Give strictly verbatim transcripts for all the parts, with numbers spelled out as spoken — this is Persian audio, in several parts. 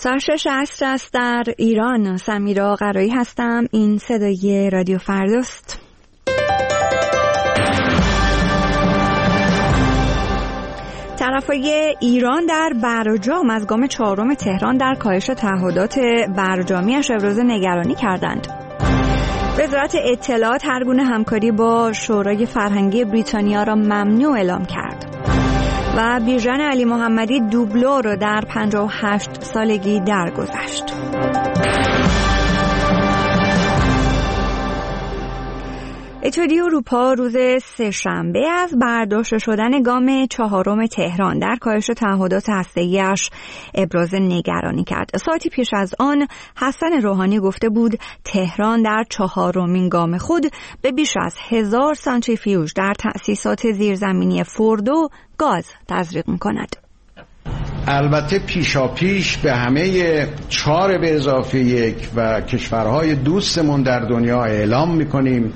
ساعت شش عصر است در ایران. سمیرا قرایی هستم. این صدای رادیو فرداست. طرفای ایران در برجام از گام چهارم تهران در کاهش تعهدات برجامیش ابراز نگرانی کردند. وزارت اطلاعات هر گونه همکاری با شورای فرهنگی بریتانیا را ممنوع اعلام کرد. و بیژن علی محمدی دوبلور در پنجاه و هشت سالگی درگذشت. اتحادیه اروپا روز سه‌شنبه از برداشته شدن گام چهارم تهران در کاهش تعهدات هسته‌ای‌اش ابراز نگرانی کرد. ساعتی پیش از آن حسن روحانی گفته بود تهران در چهارمین گام خود به بیش از هزار سانتریفیوژ در تأسیسات زیرزمینی فوردو گاز تزریق می‌کند. البته پیشاپیش به همه چهار به اضافه یک و کشورهای دوستمون در دنیا اعلام می‌کنیم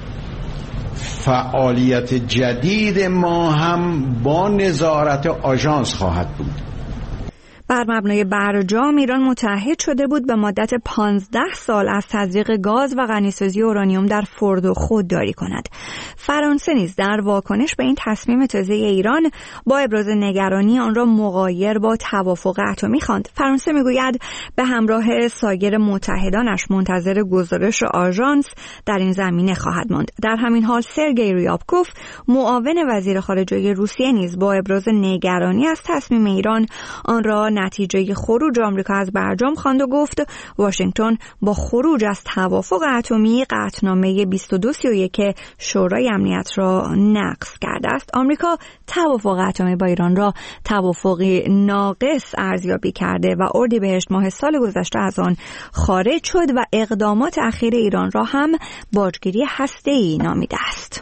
فعالیت جدید ما هم با نظارت آژانس خواهد بود. بر مبنای برجام ایران متعهد شده بود به مدت پانزده سال از تزریق گاز و غنیسازی اورانیوم در فوردو خودداری کند. فرانسه نیز در واکنش به این تصمیم تازه ایران با ابراز نگرانی آن را مغایر با توافق اتمی خواند. فرانسه میگوید به همراه سایر متحدانش منتظر گزارش آژانس در این زمینه خواهد ماند. در همین حال سرگئی ریابکوف معاون وزیر خارجه روسیه نیز با ابراز نگرانی از تصمیم ایران آن را نتیجه خروج آمریکا از برجام خواند و گفت واشنگتن با خروج از توافق اتمی قطعنامه بیست و دو سی و یک شورای امنیت را نقض کرده است. آمریکا توافق اتمی با ایران را توافقی ناقص ارزیابی کرده و اردیبهشت ماه سال گذشته از آن خارج شد و اقدامات اخیر ایران را هم باجگیری هسته‌ای نامیده است.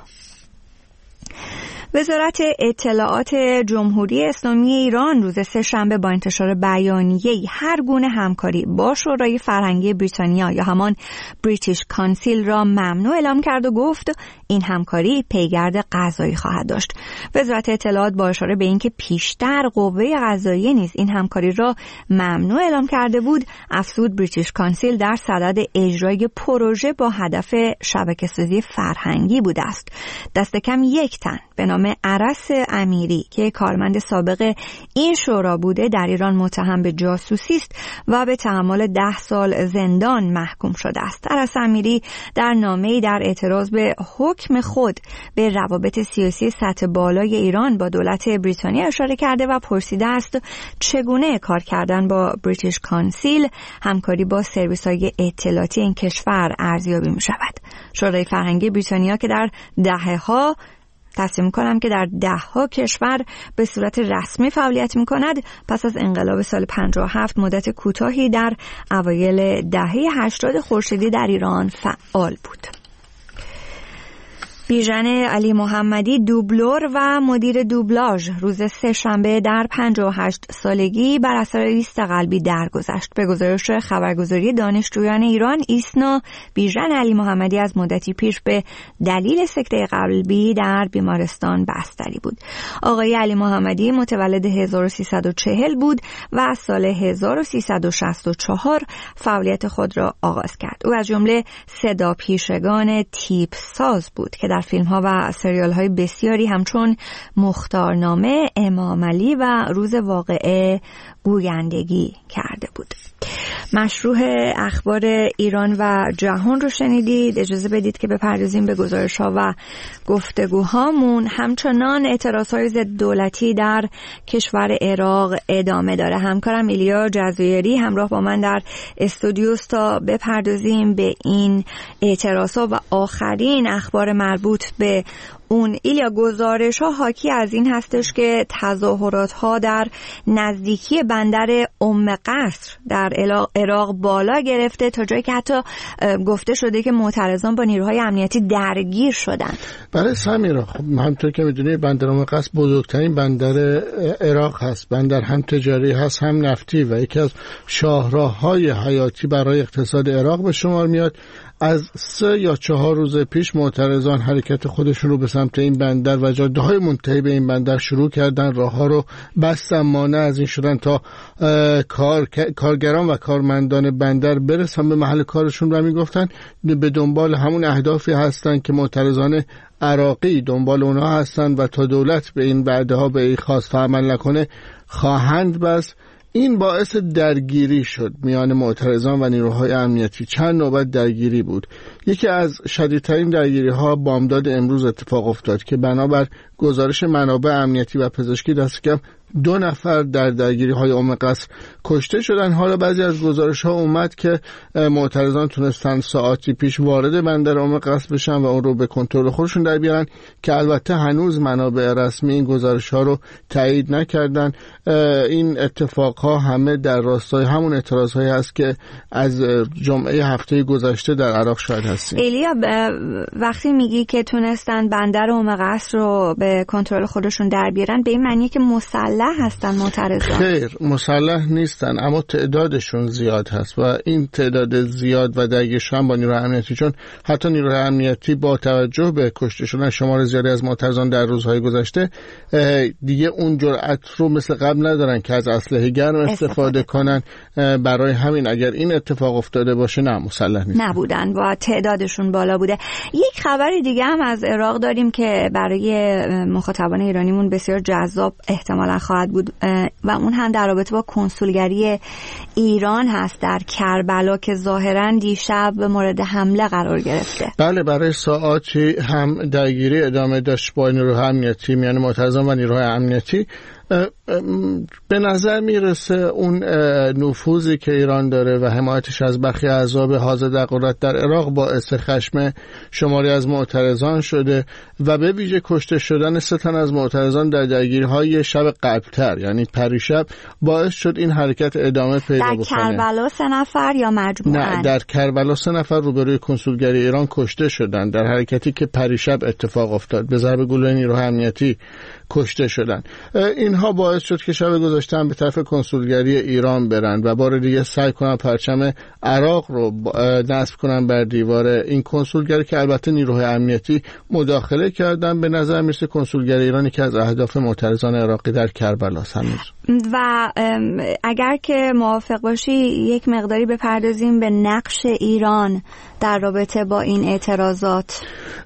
وزارت اطلاعات جمهوری اسلامی ایران روز سه‌شنبه با انتشار بیانیه‌ای هر گونه همکاری با شورای فرهنگی بریتانیا یا همان بریتیش کانسیل را ممنوع اعلام کرد و گفت این همکاری پیگرد قضایی خواهد داشت. وزارت اطلاعات با اشاره به اینکه پیشتر قوه قضاییه نیز این همکاری را ممنوع اعلام کرده بود، افزود بریتیش کانسیل در صدد اجرای پروژه با هدف شبکه‌سازی فرهنگی بوده است. دست کم یک تن به نام عرس امیری که کارمند سابق این شورا بوده در ایران متهم به جاسوسی است و به تحمل ده سال زندان محکوم شده است. عرس امیری در نامه‌ای در اعتراض به حکم خود به روابط سیاسی سطح بالای ایران با دولت بریتانیا اشاره کرده و پرسیده است چگونه کار کردن با بریتیش کانسیل همکاری با سرویس‌های اطلاعاتی این کشور ارزیابی می‌شود. شورای فرهنگی بریتانیا که در دهه‌ها تصمیم کنم که در ده ها کشور به صورت رسمی فعالیت می کند پس از انقلاب سال پنجاه و هفت مدت کوتاهی در اوایل دهه هشتاد خورشیدی در ایران فعال بود. بیژن علی محمدی دوبلور و مدیر دوبلاژ روز سه‌شنبه در پنجاه و هشت سالگی بر اثر ایست قلبی درگذشت. به گزارش خبرگزاری دانشجویان ایران ایسنا، بیژن علی محمدی از مدتی پیش به دلیل سکته قلبی در بیمارستان بستری بود. آقای علی محمدی متولد هزار و سیصد و چهل بود و از سال هزار و سیصد و شصت و چهار فعالیت خود را آغاز کرد. او از جمله صدا پیشگان تیپ ساز بود که در فیلم ها و سریال های بسیاری همچون مختارنامه، امام علی و روز واقعه گویندگی کرده بود. مشروع اخبار ایران و جهان رو شنیدید. اجازه بدید که بپردازیم به گزارش ها و گفتگوهامون. همچنان اعتراض های ضد دولتی در کشور عراق ادامه داره. همکارم ایلیا جزایری همراه با من در استودیوست تا بپردازیم به این اعتراض ها و آخرین اخبار مربوط به اون. ایلیا، گزارش ها حاکی از این هستش که تظاهرات ها در نزدیکی بندر ام قصر در عراق بالا گرفته تا جایی که حتی گفته شده که معترضان با نیروهای امنیتی درگیر شدند. برای سمیرا، خب همونطور که میدونی بندر ام قصر بزرگترین بندر عراق هست. بندر هم تجاری هست هم نفتی و یکی از شاهراه‌های حیاتی برای اقتصاد عراق به شمار میاد. از سه یا چهار روز پیش معترضان حرکت خودشون رو به سمت این بندر و جاده‌های منتهی به این بندر شروع کردن، راه‌ها رو بستن، مانع از این شدن تا کار کارگران و کارمندان بندر برسن به محل کارشون و میگفتن به دنبال همون اهدافی هستن که معترضان عراقی دنبال اونها هستن و تا دولت به این وعده ها به این خواست عمل نکنه خواهند بس. این باعث درگیری شد میان معترضان و نیروهای امنیتی. چند نوبت درگیری بود. یکی از شدیدترین درگیری ها بامداد امروز اتفاق افتاد که بنابر گزارش منابع امنیتی و پزشکی دست کم دو نفر در درگیری های ام قصر کشته شدن. حالا بعضی از گزارش ها اومد که معترضان تونستن ساعتی پیش وارد بندر ام قصر بشن و اون رو به کنترل خودشون در بیارن که البته هنوز منابع رسمی این گزارش ها رو تایید نکردن. این اتفاق ها همه در راستای همون اعتراض هایی هست که از جمعه هفته گذشته در عراق شاهد هستیم. ایلیا، وقتی میگی که تونستن بندر ام قصر رو به کنترل خودشون در بیارن به این معنی که مسلح هستن معترضان؟ خیر، مسلح نیستن، اما تعدادشون زیاد هست و این تعداد زیاد و درگیرشون با نیروهای امنیتی، چون حتی نیروهای امنیتی با توجه به کشته شدن شمار زیادی از معترضان در روزهای گذشته دیگه اون جرأت رو مثل قبل ندارن که از اسلحه گرم استفاده کنن. برای همین اگر این اتفاق افتاده باشه نه، مسلح نیستن، نبودن و تعدادشون بالا بوده. یک خبر دیگه هم از عراق داریم که برای مخاطبان ایرانیمون بسیار جذاب احتمالاً خواهد بود و اون هم در رابطه با کنسولگری ایران هست در کربلا که ظاهراً دیشب مورد حمله قرار گرفته. بله، برای ساعاتی هم درگیری ادامه داشت با نیروهای امنیتی، میان معترضان و نیروهای امنیتی. به نظر میرسه اون نفوذی که ایران داره و حمایتش از برخی احزاب حاضر در قدرت در عراق باعث خشم شماری از معترضان شده و به ویژه کشته شدن سه تن از معترضان در درگیری‌های شب قبل‌تر، یعنی پریشب، باعث شد این حرکت ادامه پیدا بکنه. در کربلا سه نفر یا مجموعاً؟ نه، در کربلا سه نفر روبروی کنسولگری ایران کشته شدن در حرکتی که پریشب اتفاق افتاد. به ضرب گلوله نیروهای امنیتی کشته شدن. اینها باعث شد که شب گذشته هم به طرف کنسولگری ایران برن و بار دیگه سعی کنن پرچم عراق رو نصب کنن بر دیوار این کنسولگری که البته نیروهای امنیتی مداخله کردن. به نظر میرسه کنسولگری ایرانی که از اهداف معترضان عراقی در کربلا هنوز. و اگر که موافق باشی یک مقداری بپردازیم به نقش ایران در رابطه با این اعتراضات.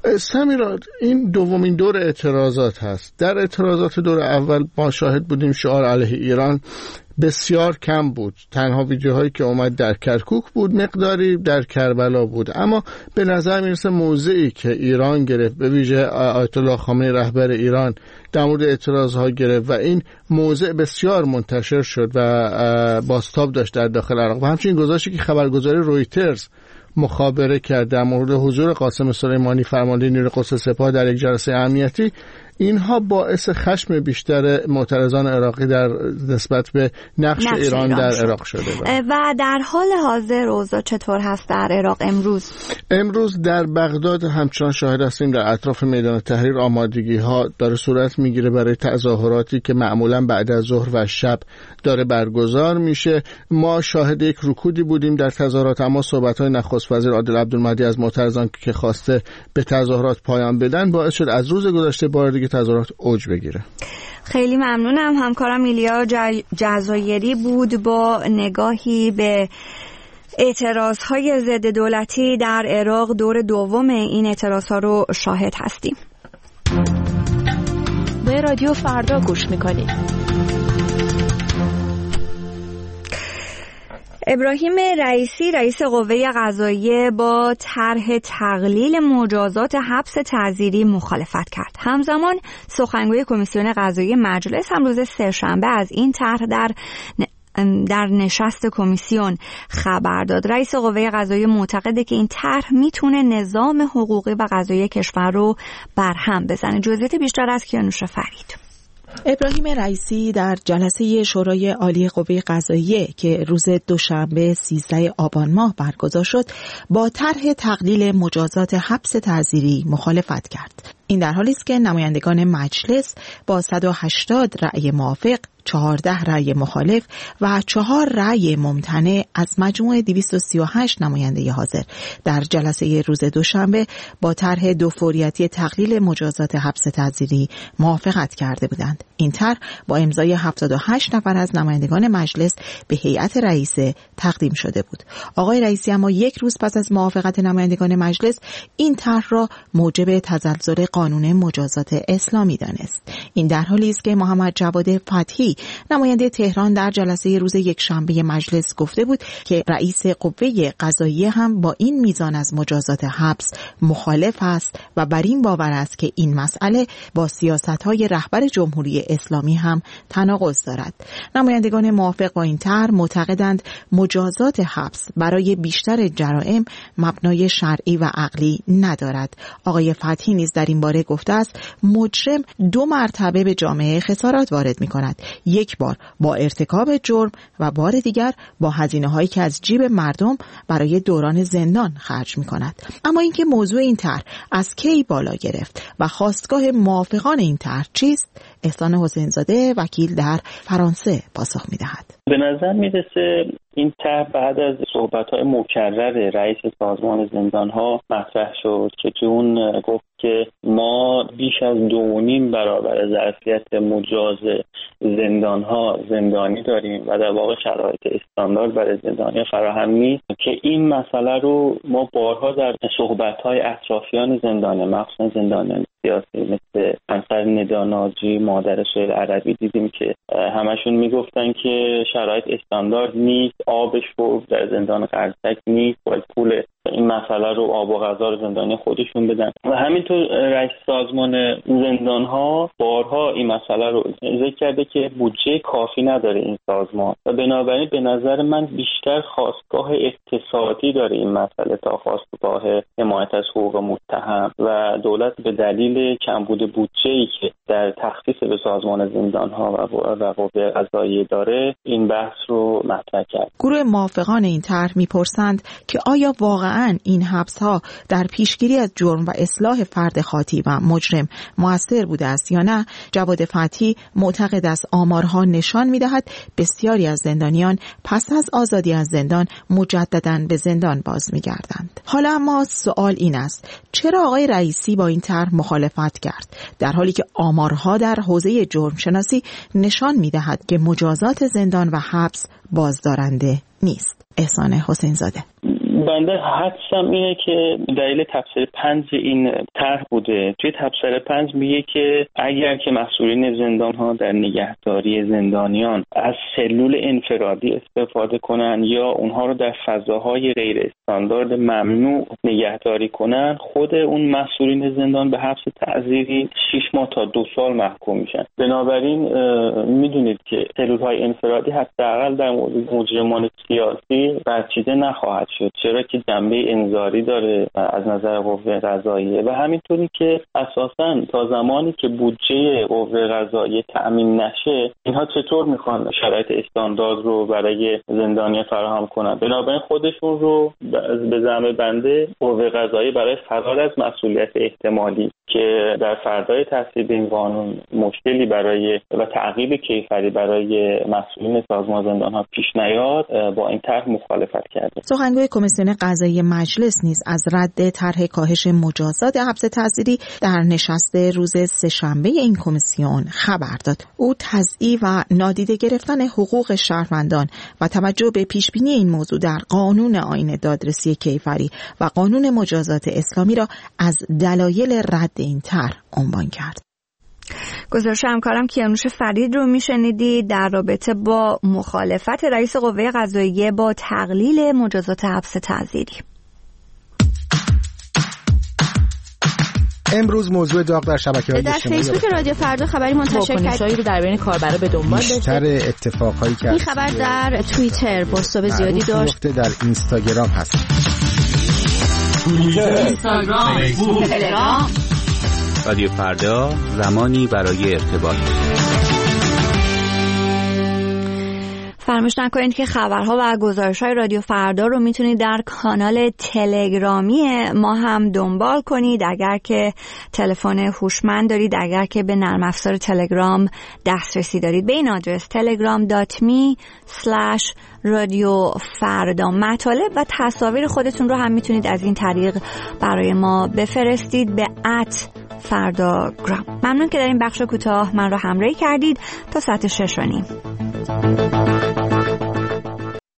سمیرا، این دومین دور اعتراضات هست. در اعتراضات دور اول ما شاهد بودیم شعار علیه ایران بسیار کم بود. تنها ویدیوهایی که اومد در کرکوک بود، مقداری در کربلا بود. اما به نظر میرسه موضعی که ایران گرفت، به ویژه آیت الله خامنه‌ای رهبر ایران در مورد اعتراضها گرفت و این موضع بسیار منتشر شد و بازتاب داشت در داخل عراق. و همچنین گزارشی که خبرگزاری رویترز مخابره کرد در مورد حضور قاسم سلیمانی فرمانده نیروی قدس سپاه در یک جلسه امنیتی، اینها باعث خشم بیشتر معترضان عراقی در نسبت به نقش, نقش ایران, ایران در شد. عراق شده بود. و در حال حاضر اوضاع چطور هست در عراق امروز؟ امروز در بغداد همچنان شاهد هستیم در اطراف میدان تحریر آمادگی ها داره صورت میگیره برای تظاهراتی که معمولا بعد از ظهر و شب داره برگزار میشه. ما شاهد یک رکودی بودیم در تظاهرات، اما صحبت‌های نخست وزیر عادل عبدالمهدی از معترضان که خواسته به تظاهرات پایان بدن باعث شد از روز گذشته بار دیگه تظاهرات اوج بگیره. خیلی ممنونم. همکارم ایلیا جزایری بود با نگاهی به اعتراضهای ضد دولتی در عراق. دور دوم این اعتراضها رو شاهد هستیم. به رادیو فردا گوش میکنید. ابراهیم رئیسی رئیس قوه قضاییه با طرح تقلیل مجازات حبس تعزیری مخالفت کرد. همزمان سخنگوی کمیسیون قضایی مجلس هم روز سه‌شنبه از این طرح در در نشست کمیسیون خبر داد. رئیس قوه قضاییه معتقده که این طرح میتونه نظام حقوقی و قضایی کشور رو برهم بزنه. جزئیات بیشتر از کیانوش فرید. ابراهیم رئیسی در جلسه شورای عالی قوه قضاییه که روز دوشنبه سیزده آبان ماه برگزار شد با طرح تقلیل مجازات حبس تعزیری مخالفت کرد. این در حالی است که نمایندگان مجلس با صد و هشتاد رأی موافق چهارده رأی مخالف و چهار رأی ممتنع از مجموع دویست و سی و هشت نماینده حاضر در جلسه روز دوشنبه با طرح دو فوریتی تقلیل مجازات حبس تعزیری موافقت کرده بودند. این طرح با امضای هفتاد و هشت نفر از نمایندگان مجلس به هیئت رئیسه تقدیم شده بود. آقای رئیسی اما یک روز پس از موافقت نمایندگان مجلس این طرح را موجب تزلزل قانون مجازات اسلامی دانست. این در حالی است که محمد جواد فتحی نماینده تهران در جلسه روز یکشنبه مجلس گفته بود که رئیس قوه قضاییه هم با این میزان از مجازات حبس مخالف است و بر این باور است که این مسئله با سیاست‌های رهبر جمهوری اسلامی هم تناقض دارد. نمایندگان موافق با این طرح معتقدند مجازات حبس برای بیشتر جرائم مبنای شرعی و عقلی ندارد. آقای فتحی نیز در این باره گفته است مجرم دو مرتبه به جامعه خسارات وارد می‌کند، یک بار با ارتکاب جرم و بار دیگر با هزینه‌هایی که از جیب مردم برای دوران زندان خرج می‌کند. اما اینکه موضوع این طرح از کی بالا گرفت و خواستگاه موافقان این طرح چیست؟ احسان حسین زاده وکیل در فرانسه پاسخ می‌دهد. به نظر میرسه این طرح بعد از صحبت‌های مکرر رئیس سازمان زندان‌ها مطرح شد که چون گفت که ما بیش از دو و نیم برابر ظرفیت مجاز زندان‌ها زندانی داریم و در واقع شرایط استاندارد برای زندانی فراهم نیست، که این مسئله رو ما بارها در صحبت‌های اطرافیان زندان، مخصوصا زندانیان سیاسی مثل همسر ندا ناجی، مادر سهیل عربی دیدیم که همشون میگفتن که شرایط استاندارد نیست، آبش رو در زندان قرچک نیست، باید پول این مسئله رو آب و غذا رو زندانی خودشون بدن. و همینطور رئیس سازمان زندان ها بارها این مسئله رو ذکر کرده که بودجه کافی نداره این سازمان و بنابراین به نظر من بیشتر خواستگاه اقتصادی داره این مسئله تا خواستگاه حمایت از حقوق متهم، و دولت به دلیل کمبود بودجه‌ای که در تخصیص به سازمان زندان ها و قوه قضاییه داره این بحث رو مطرح کرد. گروه موافقان این طرح میپرسند که آیا واقعا این حبس ها در پیشگیری از جرم و اصلاح فرد خاطی و مجرم مؤثر بوده است یا نه؟ جواد فتحی معتقد است آمارها نشان می‌دهد بسیاری از زندانیان پس از آزادی از زندان مجدداً به زندان باز می‌گردند. حالا اما سوال این است چرا آقای رئیسی با این طرح مخالفت کرد در حالی که آمارها در حوزه جرم شناسی نشان می‌دهد که مجازات زندان و حبس بازدارنده نیست؟ احسان حسین زاده. بنده حدسم اینه که دلیل تفسیر پنج این طرح بوده. توی تفسیر پنج میگه که اگر که مسئولین زندان ها در نگهداری زندانیان از سلول انفرادی استفاده کنن یا اونها رو در فضاهای غیر استاندارد ممنوع نگهداری کنن، خود اون مسئولین زندان به حبس تعزیری شش ماه تا دو سال محکوم میشن. بنابراین میدونید که سلول های انفرادی حداقل در مورد مجرمان سیاسی برچیده نخواهد شد، چرا که جنبه انذاری داره از نظر قوه قضاییه و همینطوری که اساساً تا زمانی که بودجه قوه قضاییه تأمین نشه اینها چطور میخوان شرایط استاندارد رو برای زندانی فراهم کنن. بنابراین خودشون رو به زعم بنده قوه قضاییه برای فرار از مسئولیت احتمالی که در فردای تصویب این قانون مشکلی برای و تعقیب کیفری برای مسئولین سازمان زندان‌ها پیش نیاد با این طرح مخالفت کرده. سخنگوی کمیسیون قضایی مجلس نیز از رد طرح کاهش مجازات حبس تعزیری در نشست روز سه‌شنبه این کمیسیون خبر داد. او تضییع و نادیده گرفتن حقوق شهروندان و توجه به پیشبینی این موضوع در قانون آیین دادرسی کیفری و قانون مجازات اسلامی را از دلایل رد این طرح عنوان کرد. گزارش همکارم کیانوش فرید رو میشنیدید در رابطه با مخالفت رئیس قوه قضاییه با تقلیل مجازات حبس تعزیری. امروز موضوع داغ در شبکه‌های اجتماعی در فیسبوک رادیو فردا خبری منتشر کرد رو در بین کاربرا به دنبال داشت. بیشتر اتفاقایی که این خبر در توییتر بازتاب زیادی داشت. در اینستاگرام هست. توییتر، اینستاگرام، فیسبوک، تلگرام. رادیو فردا، زمانی برای ارتباط. فراموش نکنید که خبرها و گزارش‌های رادیو فردا رو میتونید در کانال تلگرامی ما هم دنبال کنید. اگر که تلفن هوشمند دارید، اگر که به نرم افزار تلگرام دسترسی دارید، به این آدرس تلگرام دات می اسلش رادیو فردا مطالب و تصاویر خودتون رو هم میتونید از این طریق برای ما بفرستید به ات فرداگرام. ممنون که در این بخش کوتاه من رو همراهی کردید. تا ساعت شش و نیم.